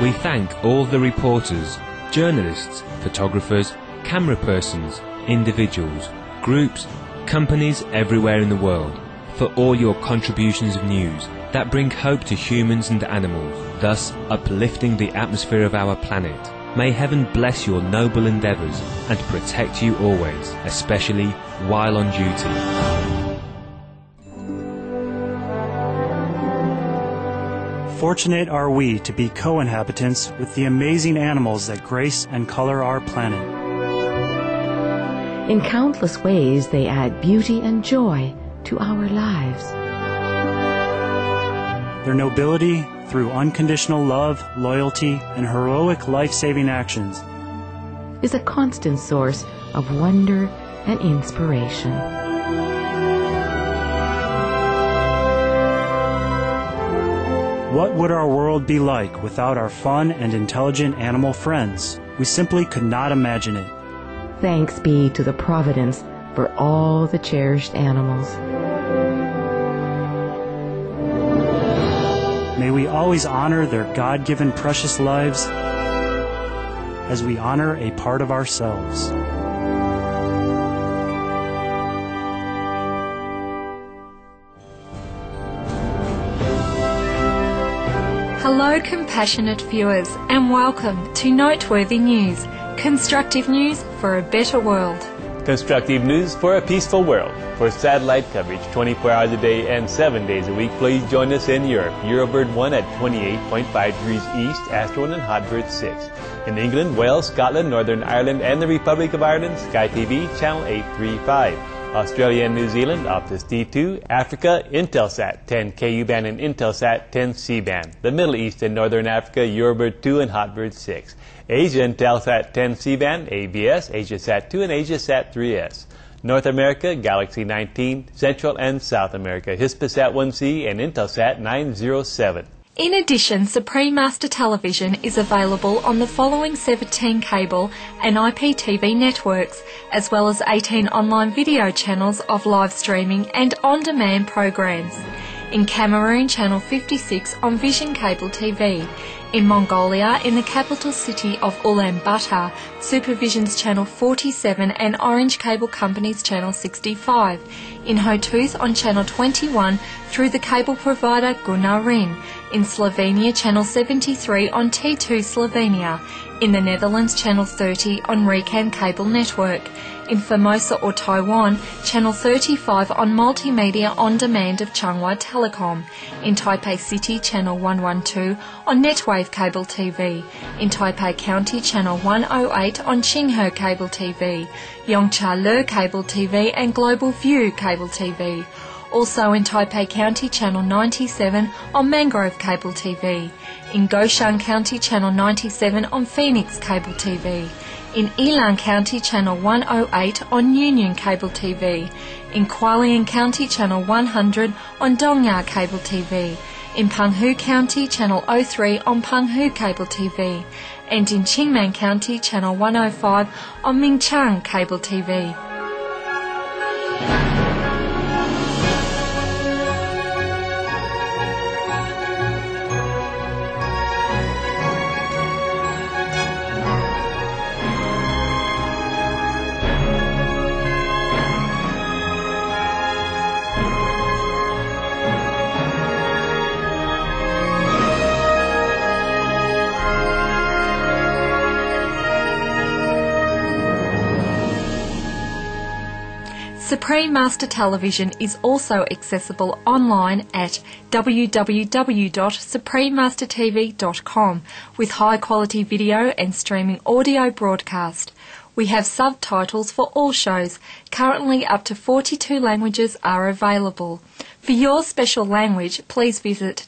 We thank all the reporters, journalists, photographers, camera persons, individuals, groups, companies everywhere in the world for all your contributions of news that bring hope to humans and animals, thus uplifting the atmosphere of our planet. May heaven bless your noble endeavours and protect you always, especially while on duty. Fortunate are we to be co-inhabitants with the amazing animals that grace and color our planet. In countless ways, they add beauty and joy to our lives. Their nobility, through unconditional love, loyalty, and heroic life-saving actions, is a constant source of wonder and inspiration. What would our world be like without our fun and intelligent animal friends? We simply could not imagine it. Thanks be to the Providence for all the cherished animals. May we always honor their God-given precious lives as we honor a part of ourselves. Hello, compassionate viewers, and welcome to Noteworthy News, constructive news for a better world. Constructive news for a peaceful world. For satellite coverage 24 hours a day and 7 days a week, please join us in Europe. Eurobird 1 at 28.5 degrees east, Astro 1 and Hotbird 6. In England, Wales, Scotland, Northern Ireland, and the Republic of Ireland, Sky TV, channel 835. Australia and New Zealand, Optus D2. Africa, Intelsat 10 KU band and Intelsat 10 C band. The Middle East and Northern Africa, Eurobird 2 and Hotbird 6. Asia, Intelsat 10 C band, ABS, AsiaSat 2 and AsiaSat 3S. North America, Galaxy 19. Central and South America, Hispasat 1C and Intelsat 907. In addition, Supreme Master Television is available on the following 17 cable and IPTV networks, as well as 18 online video channels of live streaming and on-demand programs. In Cameroon, channel 56 on Vision Cable TV. In Mongolia, in the capital city of Ulaanbaatar, Supervision's channel 47 and Orange Cable Company's channel 65. In Hotooth on channel 21 through the cable provider Gunarin. In Slovenia, channel 73 on T2 Slovenia. In the Netherlands, channel 30 on Recam Cable Network. In Formosa or Taiwan, channel 35 on Multimedia On Demand of Changhua Telecom. In Taipei City, channel 112 on Netwave Cable TV. In Taipei County, channel 108 on Qinghe Cable TV. Yongcha-Le Cable TV and Global View Cable TV. Also in Taipei County, channel 97 on Mangrove Cable TV. In Goshan County, channel 97 on Phoenix Cable TV. In Yilan County, channel 108 on Union Cable TV. In Hualien County, channel 100 on Dongya Cable TV. In Penghu County, channel 03 on Penghu Cable TV. And in Qingmen County, channel 105 on Mingchang Cable TV. Supreme Master Television is also accessible online at www.suprememastertv.com with high-quality video and streaming audio broadcast. We have subtitles for all shows. Currently up to 42 languages are available. For your special language, please visit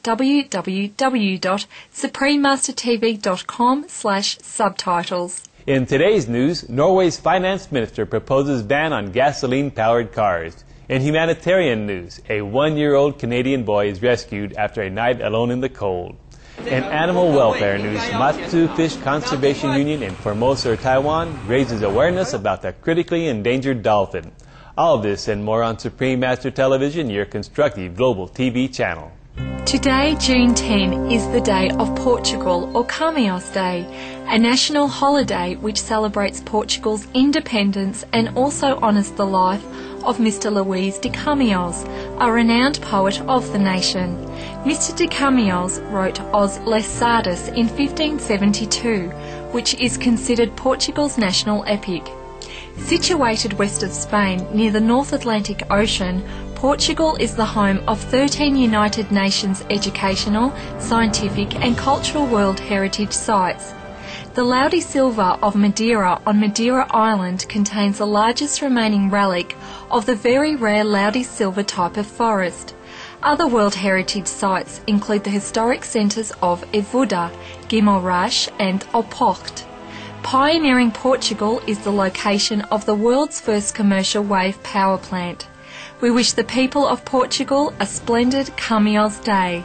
www.suprememastertv.com/subtitles. In today's news, Norway's finance minister proposes ban on gasoline-powered cars. In humanitarian news, a 1-year-old Canadian boy is rescued after a night alone in the cold. In animal welfare news, Matsu Fish Conservation Union in Formosa, Taiwan, raises awareness about the critically endangered dolphin. All of this and more on Supreme Master Television, your constructive global TV channel. Today, June 10, is the Day of Portugal, or Camões Day, a national holiday which celebrates Portugal's independence and also honours the life of Mr. Luís de Camões, a renowned poet of the nation. Mr. de Camões wrote Os Lusíadas in 1572, which is considered Portugal's national epic. Situated west of Spain, near the North Atlantic Ocean, Portugal is the home of 13 United Nations educational, scientific and cultural World Heritage Sites. The Laudi Silva of Madeira on Madeira Island contains the largest remaining relic of the very rare Laudi Silva type of forest. Other World Heritage Sites include the historic centres of Evuda, Guimarães and Oporto. Pioneering Portugal is the location of the world's first commercial wave power plant. We wish the people of Portugal a splendid Camões Day.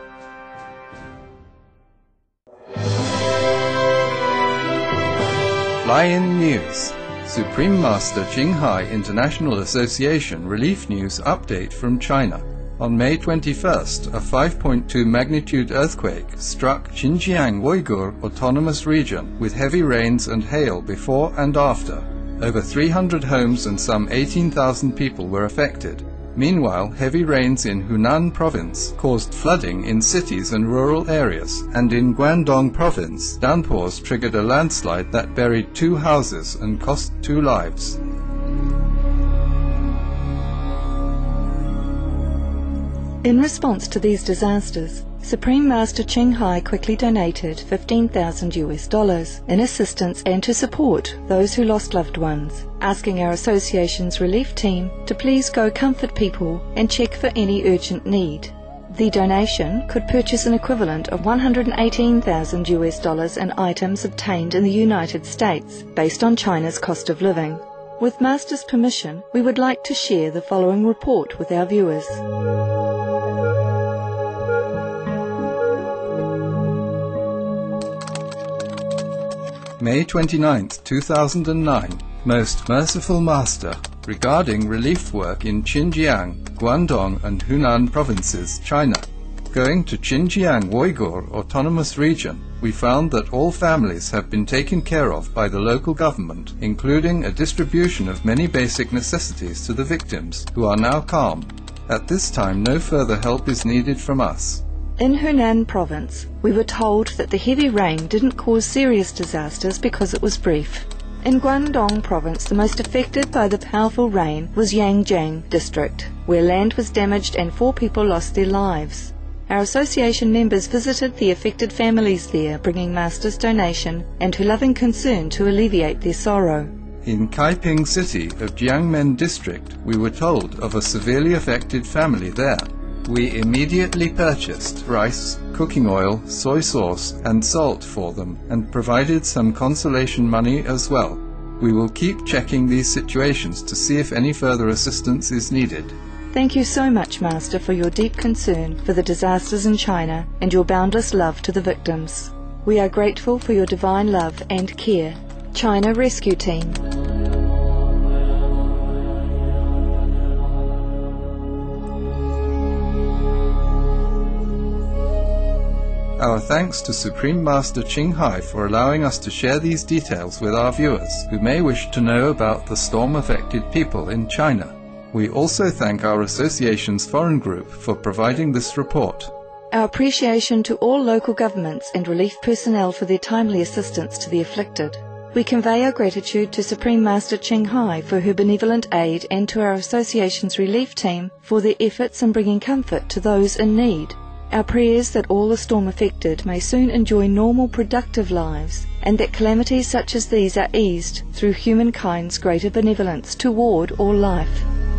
Fly-in News. Supreme Master Qinghai International Association Relief News update from China. On May 21st, a 5.2 magnitude earthquake struck Xinjiang Uyghur Autonomous Region with heavy rains and hail before and after. Over 300 homes and some 18,000 people were affected. Meanwhile, heavy rains in Hunan Province caused flooding in cities and rural areas, and in Guangdong Province, downpours triggered a landslide that buried 2 houses and cost 2 lives. In response to these disasters, Supreme Master Qinghai quickly donated $15,000 in assistance and to support those who lost loved ones, asking our association's relief team to please go comfort people and check for any urgent need. The donation could purchase an equivalent of $118,000 in items obtained in the United States, based on China's cost of living. With Master's permission, we would like to share the following report with our viewers. May 29, 2009. Most Merciful Master, regarding relief work in Xinjiang, Guangdong and Hunan provinces, China. Going to Xinjiang Uyghur Autonomous Region, we found that all families have been taken care of by the local government, including a distribution of many basic necessities to the victims, who are now calm. At this time, no further help is needed from us. In Hunan Province, we were told that the heavy rain didn't cause serious disasters because it was brief. In Guangdong Province, the most affected by the powerful rain was Yangjiang District, where land was damaged and 4 people lost their lives. Our association members visited the affected families there, bringing Master's donation and to loving concern to alleviate their sorrow. In Kaiping City of Jiangmen District, we were told of a severely affected family there. We immediately purchased rice, cooking oil, soy sauce and salt for them and provided some consolation money as well. We will keep checking these situations to see if any further assistance is needed. Thank you so much, Master, for your deep concern for the disasters in China and your boundless love to the victims. We are grateful for your divine love and care. China Rescue Team. Our thanks to Supreme Master Qinghai for allowing us to share these details with our viewers who may wish to know about the storm-affected people in China. We also thank our association's foreign group for providing this report. Our appreciation to all local governments and relief personnel for their timely assistance to the afflicted. We convey our gratitude to Supreme Master Qinghai for her benevolent aid and to our association's relief team for their efforts in bringing comfort to those in need. Our prayers that all the storm-affected may soon enjoy normal, productive lives, and that calamities such as these are eased through humankind's greater benevolence toward all life.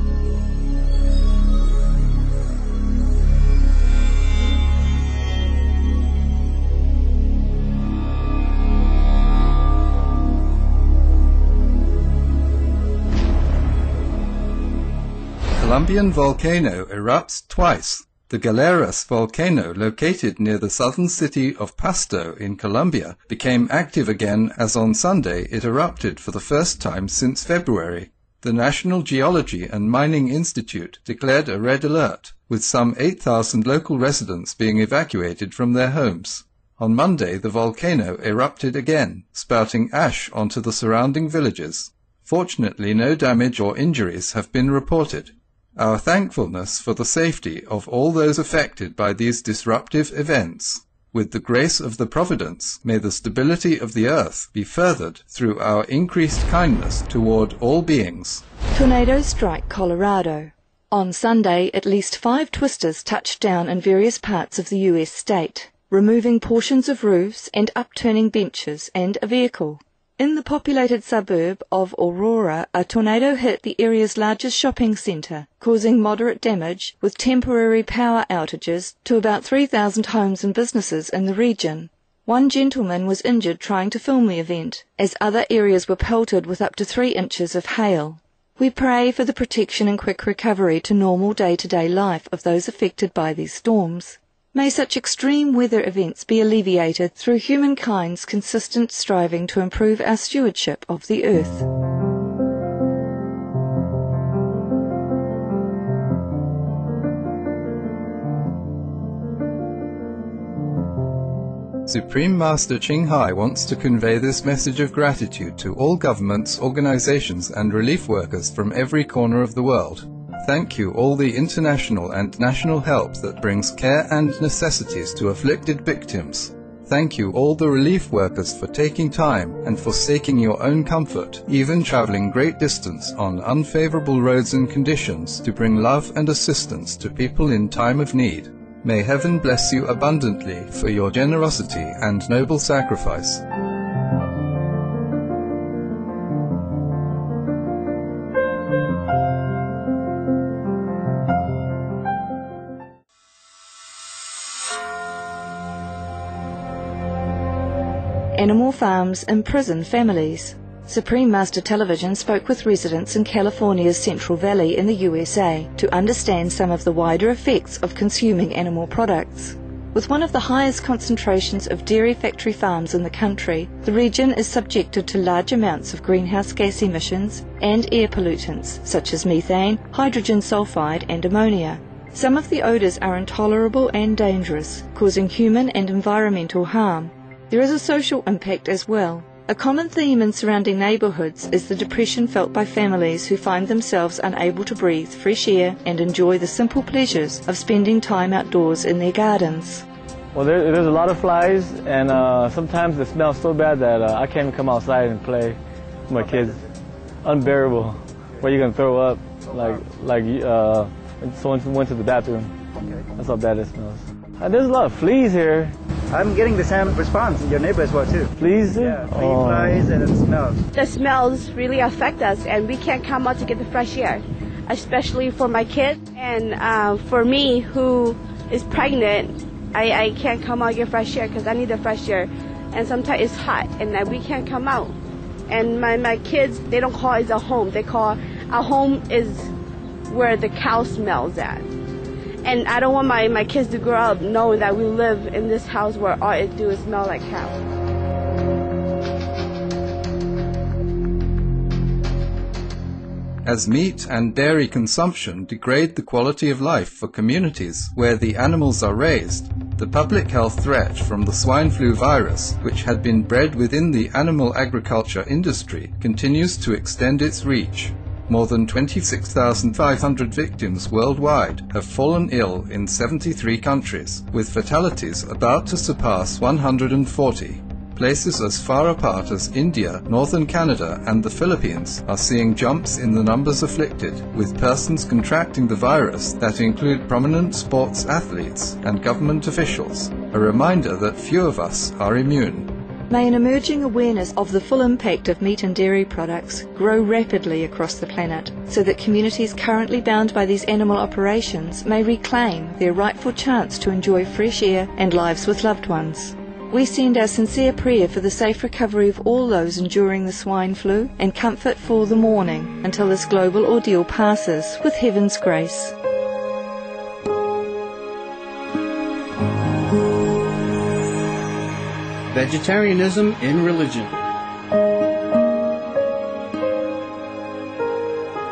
Colombian volcano erupts twice. The Galeras volcano, located near the southern city of Pasto in Colombia, became active again as on Sunday it erupted for the first time since February. the National Geology and Mining Institute declared a red alert, with some 8,000 local residents being evacuated from their homes. On Monday, the volcano erupted again, spouting ash onto the surrounding villages. Fortunately, no damage or injuries have been reported. Our thankfulness for the safety of all those affected by these disruptive events. With the grace of the Providence, may the stability of the earth be furthered through our increased kindness toward all beings. Tornadoes strike Colorado. On Sunday, at least 5 twisters touched down in various parts of the U.S. state, removing portions of roofs and upturning benches and a vehicle. In the populated suburb of Aurora, a tornado hit the area's largest shopping centre, causing moderate damage with temporary power outages to about 3,000 homes and businesses in the region. One gentleman was injured trying to film the event, as other areas were pelted with up to 3 inches of hail. We pray for the protection and quick recovery to normal day-to-day life of those affected by these storms. May such extreme weather events be alleviated through humankind's consistent striving to improve our stewardship of the earth. Supreme Master Ching Hai wants to convey this message of gratitude to all governments, organizations, and relief workers from every corner of the world. Thank you all the international and national help that brings care and necessities to afflicted victims. Thank you all the relief workers for taking time and forsaking your own comfort, even traveling great distance on unfavorable roads and conditions to bring love and assistance to people in time of need. May heaven bless you abundantly for your generosity and noble sacrifice. Animal farms imprison families. Supreme Master Television spoke with residents in California's Central Valley in the USA to understand some of the wider effects of consuming animal products. With one of the highest concentrations of dairy factory farms in the country, the region is subjected to large amounts of greenhouse gas emissions and air pollutants such as methane, hydrogen sulfide and ammonia. Some of the odours are intolerable and dangerous, causing human and environmental harm. There is a social impact as well. A common theme in surrounding neighbourhoods is the depression felt by families who find themselves unable to breathe fresh air and enjoy the simple pleasures of spending time outdoors in their gardens. Well, there's a lot of flies, and sometimes it smells so bad that I can't even come outside and play with my kids. Unbearable. Where you're going to throw up, like someone went to the bathroom. That's how bad it smells. There's a lot of fleas here. I'm getting the same response in your neighbor as well too. Fleas? Yeah, flies and the smells. The smells really affect us, and we can't come out to get the fresh air, especially for my kids. And for me, who is pregnant, I can't come out and get fresh air because I need the fresh air. And sometimes it's hot, and we can't come out. And my kids, they don't call it a home. They call our home is where the cow smells at. And I don't want my kids to grow up knowing that we live in this house where all it do is smell like cow. As meat and dairy consumption degrade the quality of life for communities where the animals are raised, the public health threat from the swine flu virus, which had been bred within the animal agriculture industry, continues to extend its reach. More than 26,500 victims worldwide have fallen ill in 73 countries, with fatalities about to surpass 140. Places as far apart as India, northern Canada, and the Philippines are seeing jumps in the numbers afflicted, with persons contracting the virus that include prominent sports athletes and government officials, a reminder that few of us are immune. May an emerging awareness of the full impact of meat and dairy products grow rapidly across the planet, so that communities currently bound by these animal operations may reclaim their rightful chance to enjoy fresh air and lives with loved ones. We send our sincere prayer for the safe recovery of all those enduring the swine flu and comfort for the mourning until this global ordeal passes with heaven's grace. Vegetarianism in religion.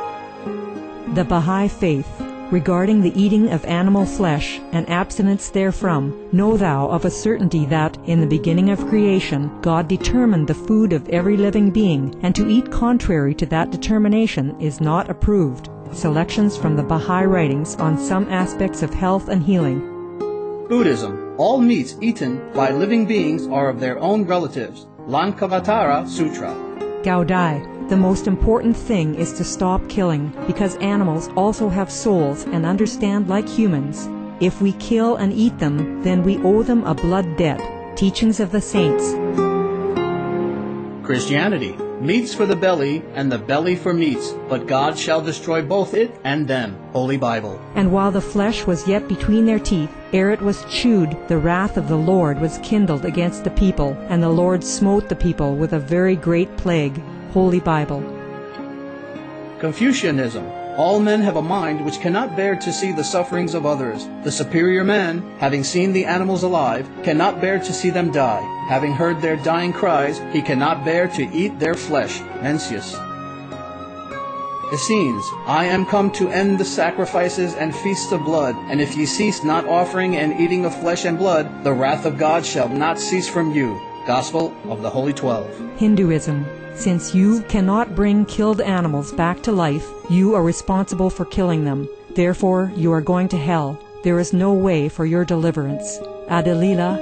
The Baha'i Faith. Regarding the eating of animal flesh and abstinence therefrom, know thou of a certainty that, in the beginning of creation, God determined the food of every living being, and to eat contrary to that determination is not approved. Selections from the Baha'i writings on some aspects of health and healing. Buddhism. All meats eaten by living beings are of their own relatives. Lankavatara Sutra. Gaudai. The most important thing is to stop killing, because animals also have souls and understand like humans. If we kill and eat them, then we owe them a blood debt. Teachings of the Saints. Christianity. Meats for the belly, and the belly for meats, but God shall destroy both it and them. Holy Bible. And while the flesh was yet between their teeth, ere it was chewed, the wrath of the Lord was kindled against the people, and the Lord smote the people with a very great plague. Holy Bible. Confucianism. All men have a mind which cannot bear to see the sufferings of others. The superior man, having seen the animals alive, cannot bear to see them die. Having heard their dying cries, he cannot bear to eat their flesh. Mencius. Essenes. I am come to end the sacrifices and feasts of blood, and if ye cease not offering and eating of flesh and blood, the wrath of God shall not cease from you. Gospel of the Holy 12. Hinduism. Since you cannot bring killed animals back to life, you are responsible for killing them. Therefore, you are going to hell. There is no way for your deliverance. Adalila.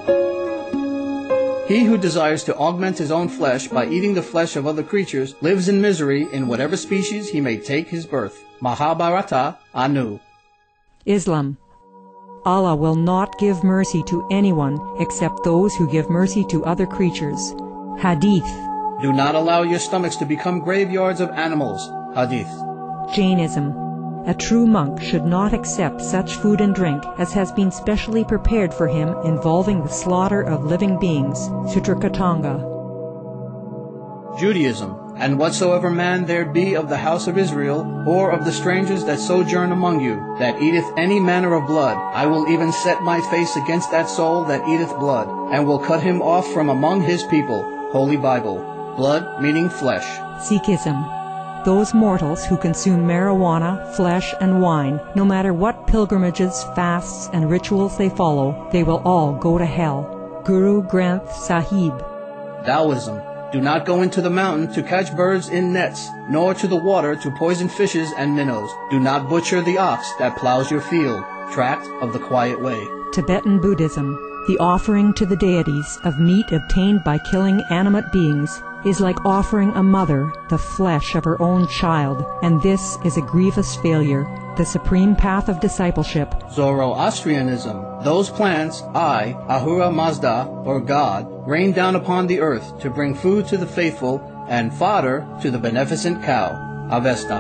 He who desires to augment his own flesh by eating the flesh of other creatures lives in misery in whatever species he may take his birth. Mahabharata Anu. Islam. Allah will not give mercy to anyone except those who give mercy to other creatures. Hadith. Do not allow your stomachs to become graveyards of animals. Hadith. Jainism. A true monk should not accept such food and drink as has been specially prepared for him involving the slaughter of living beings. Sutrakatanga. Judaism. And whatsoever man there be of the house of Israel, or of the strangers that sojourn among you, that eateth any manner of blood, I will even set my face against that soul that eateth blood, and will cut him off from among his people. Holy Bible. Blood meaning flesh. Sikhism. Those mortals who consume marijuana, flesh, and wine, no matter what pilgrimages, fasts, and rituals they follow, they will all go to hell. Guru Granth Sahib. Taoism. Do not go into the mountain to catch birds in nets, nor to the water to poison fishes and minnows. Do not butcher the ox that plows your field. Tract of the Quiet Way. Tibetan Buddhism. The offering to the deities of meat obtained by killing animate beings is like offering a mother the flesh of her own child, and this is a grievous failure. The supreme path of discipleship. Zoroastrianism. Those plants, Ahura Mazda, or God, rain down upon the earth to bring food to the faithful and fodder to the beneficent cow. Avesta.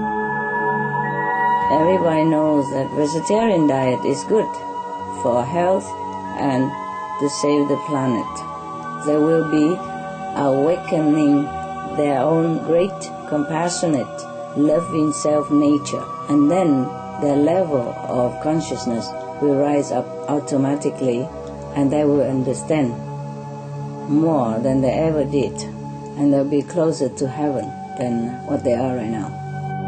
Everybody knows that vegetarian diet is good for health and to save the planet. There will be awakening their own great, compassionate, loving self-nature, and then their level of consciousness will rise up automatically, and they will understand more than they ever did, and they'll be closer to heaven than what they are right now.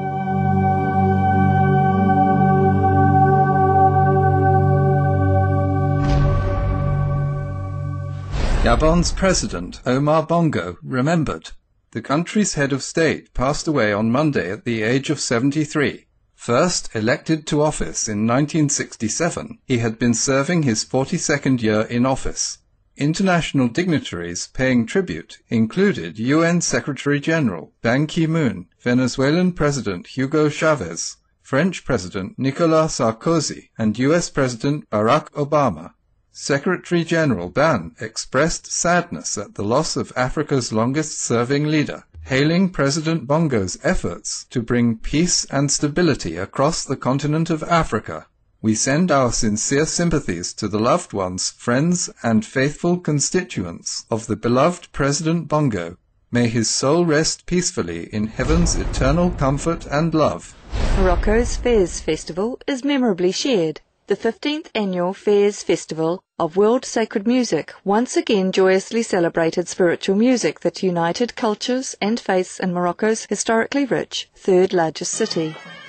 Gabon's president, Omar Bongo, remembered. The country's head of state passed away on Monday at the age of 73. First elected to office in 1967, he had been serving his 42nd year in office. International dignitaries paying tribute included UN Secretary-General Ban Ki-moon, Venezuelan President Hugo Chavez, French President Nicolas Sarkozy, and US President Barack Obama. Secretary-General Ban expressed sadness at the loss of Africa's longest-serving leader, hailing President Bongo's efforts to bring peace and stability across the continent of Africa. We send our sincere sympathies to the loved ones, friends, and faithful constituents of the beloved President Bongo. May his soul rest peacefully in heaven's eternal comfort and love. Morocco's Fez Festival is memorably shared. The 15th Annual Fez Festival of World Sacred Music once again joyously celebrated spiritual music that united cultures and faiths in Morocco's historically rich, third largest city.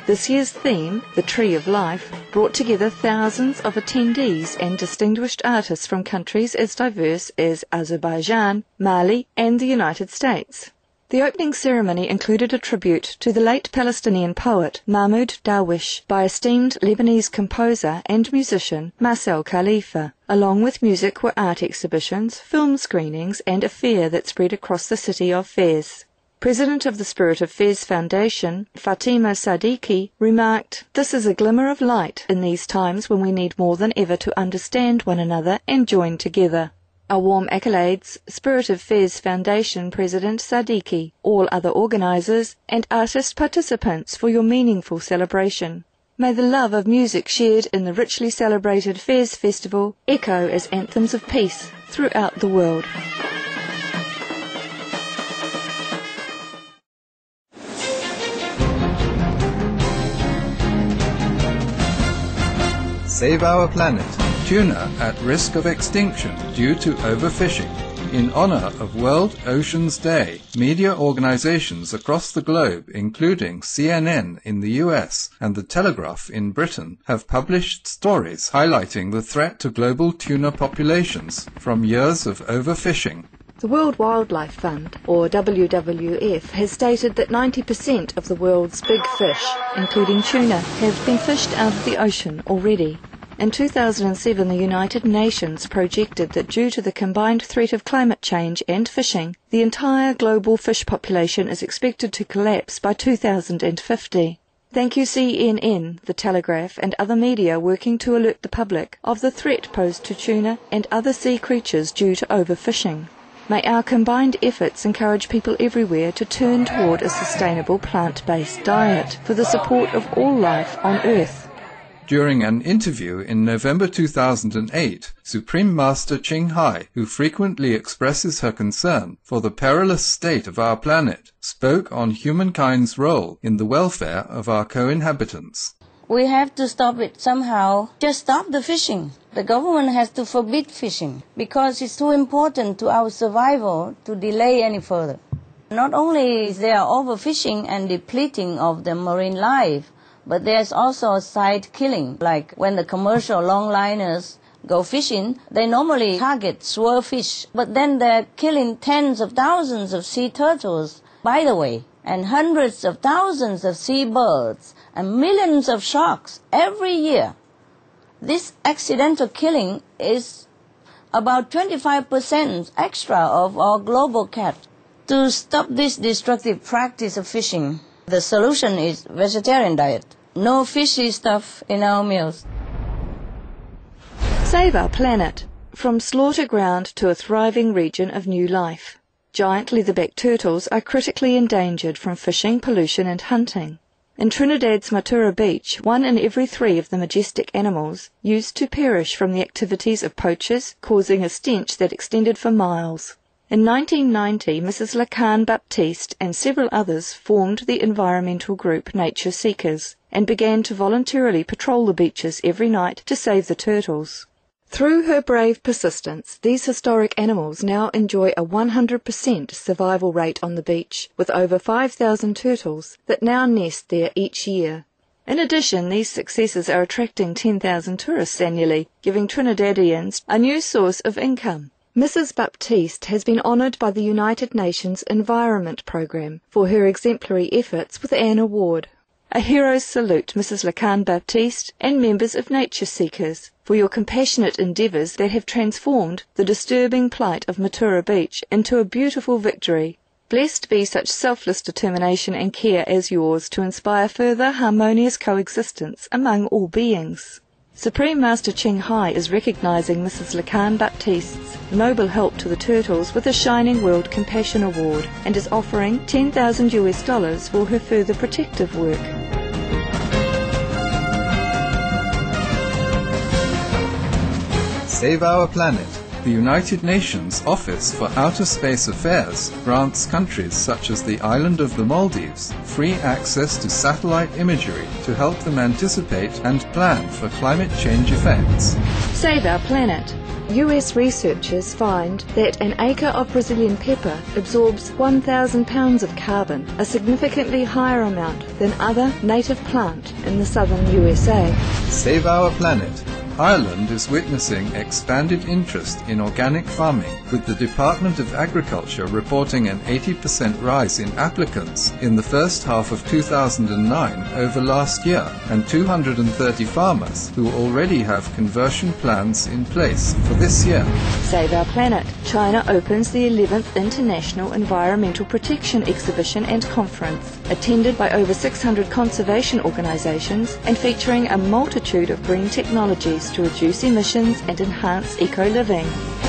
This year's theme, The Tree of Life, brought together thousands of attendees and distinguished artists from countries as diverse as Azerbaijan, Mali, and the United States. The opening ceremony included a tribute to the late Palestinian poet Mahmoud Darwish by esteemed Lebanese composer and musician Marcel Khalifa. Along with music were art exhibitions, film screenings, and a fair that spread across the city of Fez. President of the Spirit of Fez Foundation, Fatima Sadiki, remarked, "This is a glimmer of light in these times when we need more than ever to understand one another and join together." Our warm accolades, Spirit of Fez Foundation President Sadiki, all other organisers, and artist participants for your meaningful celebration. May the love of music shared in the richly celebrated Fez Festival echo as anthems of peace throughout the world. Save our planet. Tuna at risk of extinction due to overfishing. In honor of World Oceans Day, media organizations across the globe, including CNN in the US and The Telegraph in Britain, have published stories highlighting the threat to global tuna populations from years of overfishing. The World Wildlife Fund, or WWF, has stated that 90% of the world's big fish, including tuna, have been fished out of the ocean already. In 2007, the United Nations projected that due to the combined threat of climate change and fishing, the entire global fish population is expected to collapse by 2050. Thank you CNN, The Telegraph, and other media working to alert the public of the threat posed to tuna and other sea creatures due to overfishing. May our combined efforts encourage people everywhere to turn toward a sustainable plant-based diet for the support of all life on Earth. During an interview in November 2008, Supreme Master Ching Hai, who frequently expresses her concern for the perilous state of our planet, spoke on humankind's role in the welfare of our co-inhabitants. We have to stop it somehow. Just stop the fishing. The government has to forbid fishing because it's too important to our survival to delay any further. Not only is there overfishing and depleting of the marine life, but there's also side killing, like when the commercial longliners go fishing, they normally target swordfish, but then they're killing tens of thousands of sea turtles, by the way, and hundreds of thousands of seabirds, and millions of sharks every year. This accidental killing is about 25% extra of our global catch. To stop this destructive practice of fishing, the solution is vegetarian diet. No fishy stuff in our meals. Save our planet. From slaughter ground to a thriving region of new life. Giant leatherback turtles are critically endangered from fishing, pollution and hunting. In Trinidad's Matura Beach, 1 in every 3 of the majestic animals used to perish from the activities of poachers, causing a stench that extended for miles. In 1990, Mrs. Lacan Baptiste and several others formed the environmental group Nature Seekers and began to voluntarily patrol the beaches every night to save the turtles. Through her brave persistence, these historic animals now enjoy a 100% survival rate on the beach, with over 5,000 turtles that now nest there each year. In addition, these successes are attracting 10,000 tourists annually, giving Trinidadians a new source of income. Mrs. Baptiste has been honoured by the United Nations Environment Programme for her exemplary efforts with an award. A hero's salute, Mrs. Lacan Baptiste and members of Nature Seekers, for your compassionate endeavours that have transformed the disturbing plight of Matura Beach into a beautiful victory. Blessed be such selfless determination and care as yours to inspire further harmonious coexistence among all beings. Supreme Master Ching Hai is recognising Mrs. Lacan Baptiste's noble help to the turtles with a Shining World Compassion Award and is offering $10,000 for her further protective work. Save our planet. The United Nations Office for Outer Space Affairs grants countries such as the island of the Maldives free access to satellite imagery to help them anticipate and plan for climate change effects. Save our planet. US researchers find that an acre of Brazilian pepper absorbs 1,000 pounds of carbon, a significantly higher amount than other native plant in the southern USA. Save our planet. Ireland is witnessing expanded interest in organic farming, with the Department of Agriculture reporting an 80% rise in applicants in the first half of 2009 over last year, and 230 farmers who already have conversion plans in place for this year. Save our planet. China opens the 11th International Environmental Protection Exhibition and Conference, attended by over 600 conservation organizations and featuring a multitude of green technologies to reduce emissions and enhance eco-living.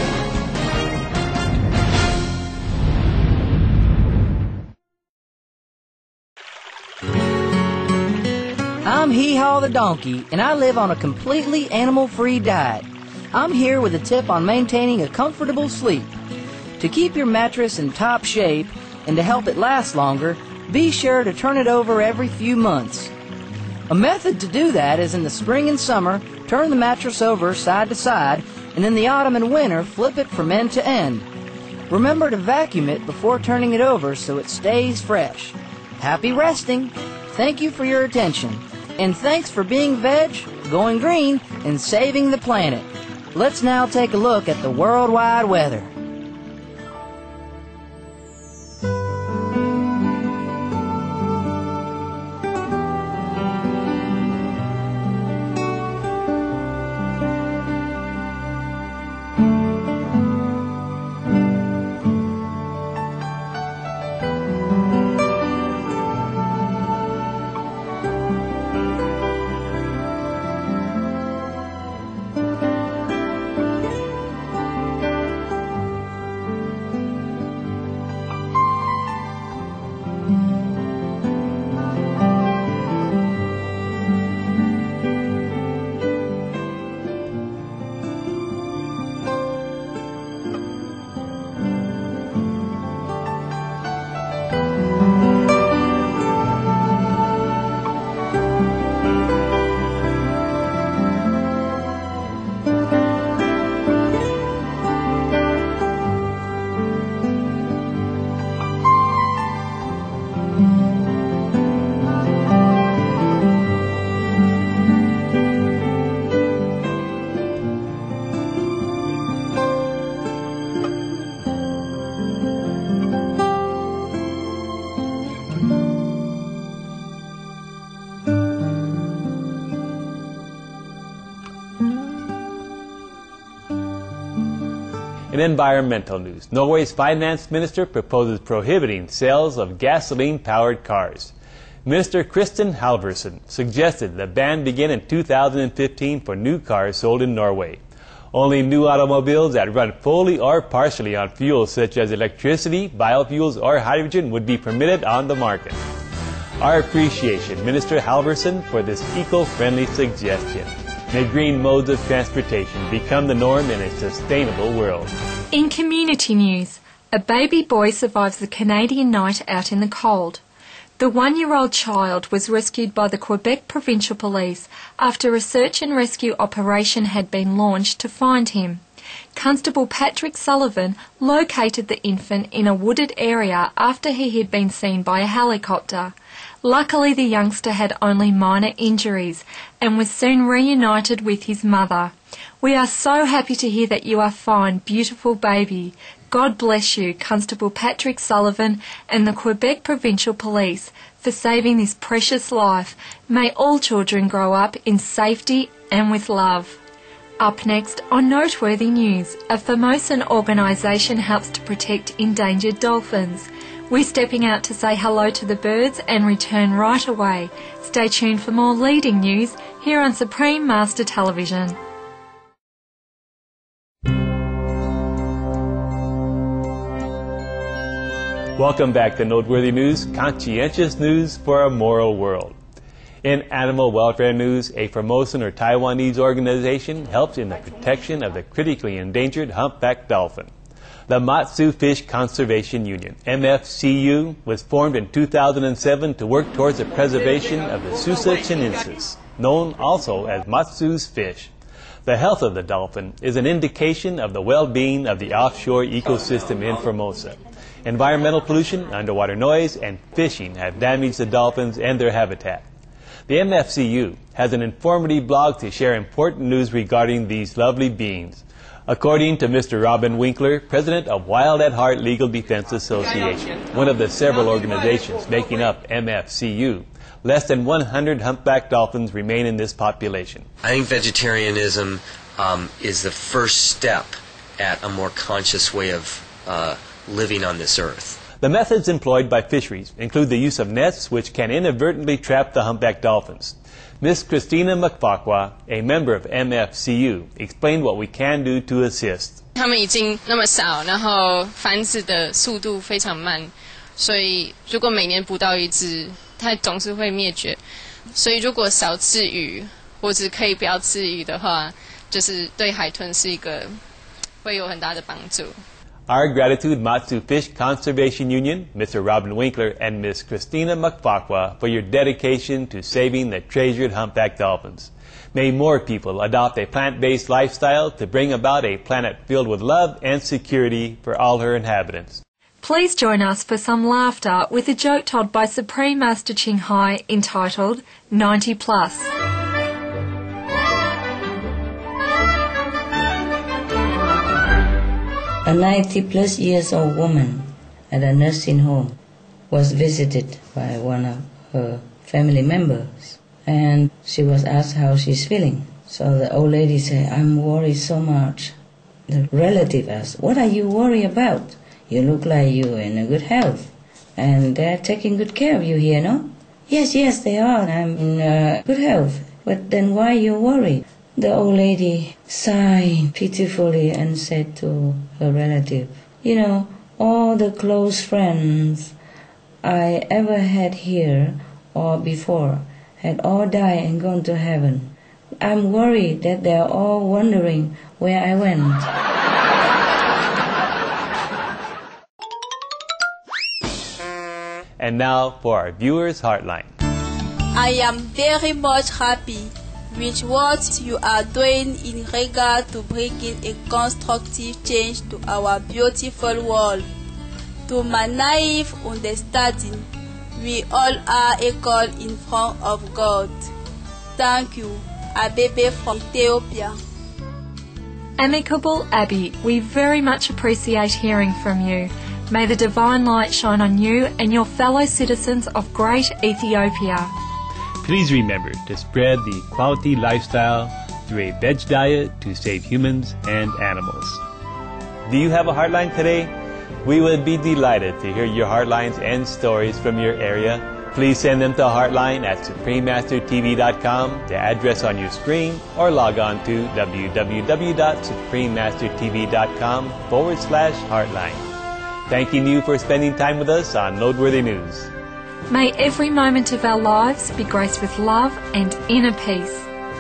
I'm Hee-Haw the donkey, and I live on a completely animal-free diet. I'm here with a tip on maintaining a comfortable sleep. To keep your mattress in top shape and to help it last longer, be sure to turn it over every few months. A method to do that is in the spring and summer, turn the mattress over side to side, and in the autumn and winter, flip it from end to end. Remember to vacuum it before turning it over so it stays fresh. Happy resting! Thank you for your attention. And thanks for being veg, going green, and saving the planet. Let's now take a look at the worldwide weather. In environmental news, Norway's finance minister proposes prohibiting sales of gasoline-powered cars. Minister Kristin Halvorsen suggested the ban begin in 2015 for new cars sold in Norway. Only new automobiles that run fully or partially on fuels such as electricity, biofuels, or hydrogen would be permitted on the market. Our appreciation, Minister Halvorsen, for this eco-friendly suggestion. May green modes of transportation become the norm in a sustainable world. In community news, a baby boy survives the Canadian night out in the cold. The 1-year-old child was rescued by the Quebec Provincial Police after a search and rescue operation had been launched to find him. Constable Patrick Sullivan located the infant in a wooded area after he had been seen by a helicopter. Luckily, the youngster had only minor injuries and was soon reunited with his mother. We are so happy to hear that you are fine, beautiful baby. God bless you, Constable Patrick Sullivan and the Quebec Provincial Police, for saving this precious life. May all children grow up in safety and with love. Up next, on Noteworthy News, a Formosan organisation helps to protect endangered dolphins. We're stepping out to say hello to the birds and return right away. Stay tuned for more leading news here on Supreme Master Television. Welcome back to Noteworthy News, conscientious news for a moral world. In animal welfare news, a Formosan or Taiwanese organization helps in the protection of the critically endangered humpback dolphin. The Matsu Fish Conservation Union, MFCU, was formed in 2007 to work towards the preservation of the Susa chinensis, known also as Matsu's fish. The health of the dolphin is an indication of the well-being of the offshore ecosystem in Formosa. Environmental pollution, underwater noise, and fishing have damaged the dolphins and their habitat. The MFCU has an informative blog to share important news regarding these lovely beings. According to Mr. Robin Winkler, president of Wild at Heart Legal Defense Association, one of the several organizations making up MFCU, less than 100 humpback dolphins remain in this population. I think vegetarianism is the first step at a more conscious way of living on this earth. The methods employed by fisheries include the use of nets which can inadvertently trap the humpback dolphins. Ms. Christina McFaqua, a member of MFCU, explained what we can do to assist. 它们已经那么少，然后繁殖的速度非常慢，所以如果每年捕到一只，它总是会灭绝。所以如果少吃鱼，或者可以不要吃鱼的话，就是对海豚是一个会有很大的帮助。 Our gratitude Matsu Fish Conservation Union, Mr. Robin Winkler, and Ms. Christina McFaqua for your dedication to saving the treasured humpback dolphins. May more people adopt a plant-based lifestyle to bring about a planet filled with love and security for all her inhabitants. Please join us for some laughter with a joke told by Supreme Master Ching Hai entitled 90 Plus. A 90-plus years old woman at a nursing home was visited by one of her family members, and she was asked how she's feeling. So the old lady said, "I'm worried so much." The relative asked, "What are you worried about? You look like you're in good health, and they're taking good care of you here, no?" Yes, they are. I'm in good health. But then why you worried?" The old lady sighed pitifully and said to her relative, "You know, all the close friends I ever had here or before had all died and gone to heaven. I'm worried that they're all wondering where I went." And now for our viewers' Heartline. I am very much happy with what you are doing in regard to bringing a constructive change to our beautiful world. To my naive understanding, we all are equal in front of God. Thank you, Abebe from Ethiopia. Amicable Abby, we very much appreciate hearing from you. May the divine light shine on you and your fellow citizens of great Ethiopia. Please remember to spread the quality lifestyle through a veg diet to save humans and animals. Do you have a Heartline today? We would be delighted to hear your Heartlines and stories from your area. Please send them to Heartline at SupremeMasterTV.com, the address on your screen, or log on to www.SupremeMasterTV.com/Heartline. Thanking you for spending time with us on Noteworthy News. May every moment of our lives be graced with love and inner peace.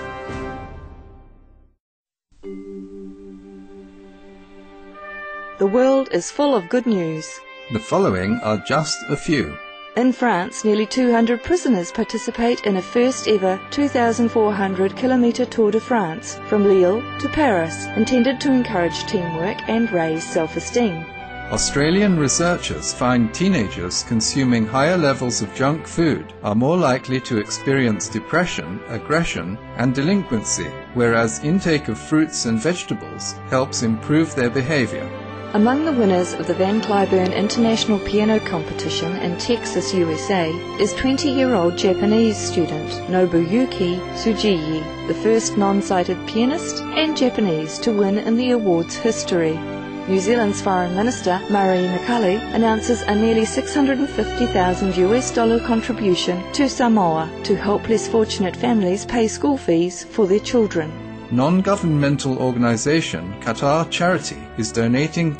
The world is full of good news. The following are just a few. In France, nearly 200 prisoners participate in a first-ever 2,400-kilometre Tour de France from Lille to Paris, intended to encourage teamwork and raise self-esteem. Australian researchers find teenagers consuming higher levels of junk food are more likely to experience depression, aggression, and delinquency, whereas intake of fruits and vegetables helps improve their behavior. Among the winners of the Van Cliburn International Piano Competition in Texas, USA, is 20-year-old Japanese student Nobuyuki Tsujiyi, the first non-sighted pianist and Japanese to win in the award's history. New Zealand's Foreign Minister, Murray McCully, announces a nearly $650,000 contribution to Samoa to help less fortunate families pay school fees for their children. Non-governmental organization Qatar Charity is donating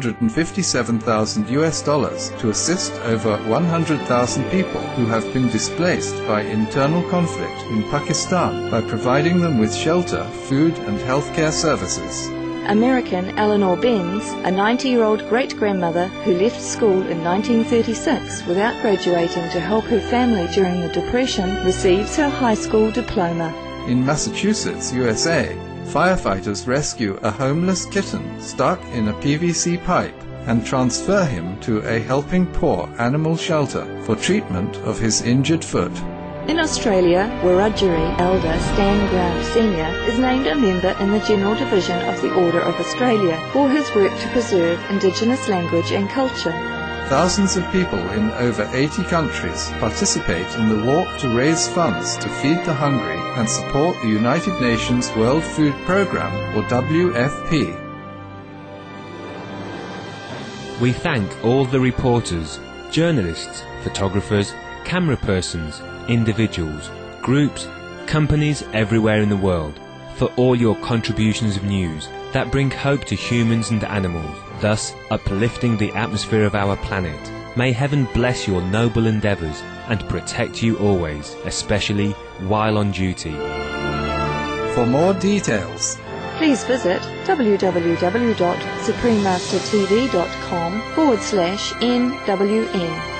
$357,000 to assist over 100,000 people who have been displaced by internal conflict in Pakistan by providing them with shelter, food and healthcare services. American Eleanor Benz, a 90-year-old great-grandmother who left school in 1936 without graduating to help her family during the Depression, receives her high school diploma. In Massachusetts, USA, firefighters rescue a homeless kitten stuck in a PVC pipe and transfer him to a Helping Poor animal shelter for treatment of his injured foot. In Australia, Wiradjuri elder Stan Grant Sr. is named a member in the General Division of the Order of Australia for his work to preserve Indigenous language and culture. Thousands of people in over 80 countries participate in the walk to raise funds to feed the hungry and support the United Nations World Food Programme, or WFP. We thank all the reporters, journalists, photographers, camera persons, individuals, groups, companies everywhere in the world for all your contributions of news that bring hope to humans and animals, thus uplifting the atmosphere of our planet. May heaven bless your noble endeavours and protect you always, especially while on duty. For more details, please visit www.suprememastertv.com/NWN.